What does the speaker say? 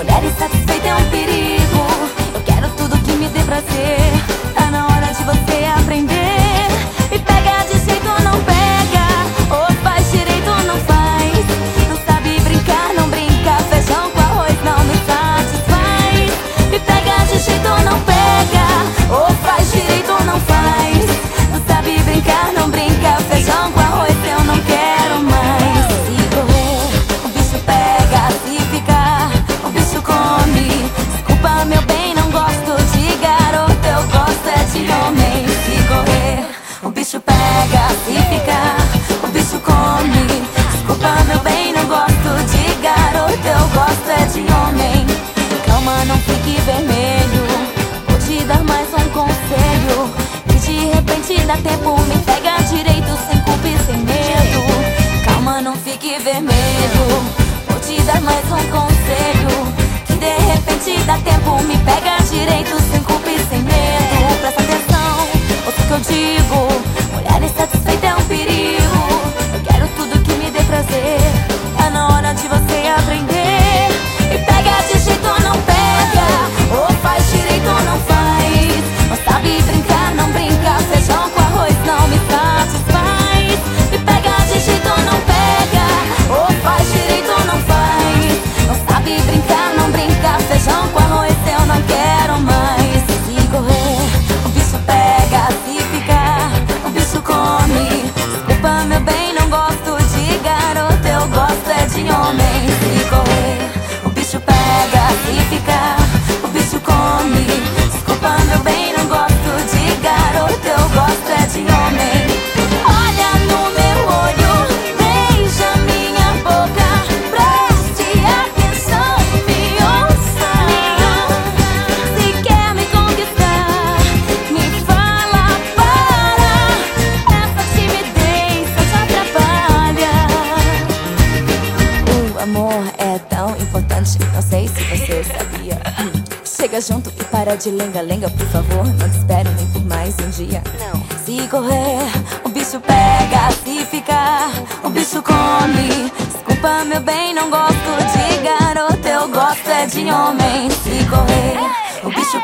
Mulher insatisfeita é um perigo. Eu quero tudo que me dê prazer. Tá na hora de você aprender. Me pega de jeito ou não pega, ou faz direito ou não faz. Não sabe brincar, não brinca. Feijão com arroz não me satisfaz. Me pega de jeito ou não pega, ou faz direito ou não faz. Não sabe brincar, não brinca. Feijão com arroz eu não quero mais. Se correr, o bicho pega. Se ficar, o bicho come. Desculpa meu bem, não gosto de garoto, eu gosto é de homem. Se correr, o bicho pega. Se ficar, o bicho come. Desculpa meu bem, não gosto de garoto, eu gosto é de homem. Calma, não fique vermelho, vou te dar mais um conselho. E de repente dá tempo, me pega direito, sem culpa e sem medo. Calma, não fique vermelho, vou te dar mais um conselho. Que de repente dá tempo, me pega direito, sem culpa e sem medo. Presta atenção, ouça o que eu digo. Mulher insatisfeita é um perigo. Eu quero tudo que me dê prazer. Tá na hora de você aprender. Me pega de jeito ou não pega, ou faz direito ou não faz. Não sabe brincar, não brinca. Feijão com arroz não me satisfaz. Me pega de jeito ou não pega, ou faz direito ou não faz. Não sabe brincar, não brinca. Feijão com arroz eu não quero mais. Se correr, o bicho pega. Se ficar, o bicho come. Desculpa meu bem, não gosto de garoto, eu gosto é de homem. Se correr, o bicho pega. Se ficar, o bicho come. Desculpa meu bem, não gosto de garoto, eu gosto é de homem. Olha no meu olho, beija minha boca, preste atenção, me ouça. Se quer me conquistar, me fala para. Essa timidez só te atrapalha. O amor é tão importante, não sei se você sabia. Chega junto e para de lenga-lenga, por favor. Não te espero nem por mais um dia. Não. Se correr, o bicho pega. Se ficar, o bicho come. Desculpa meu bem, não gosto de garoto, eu gosto é de homem. Se correr, o bicho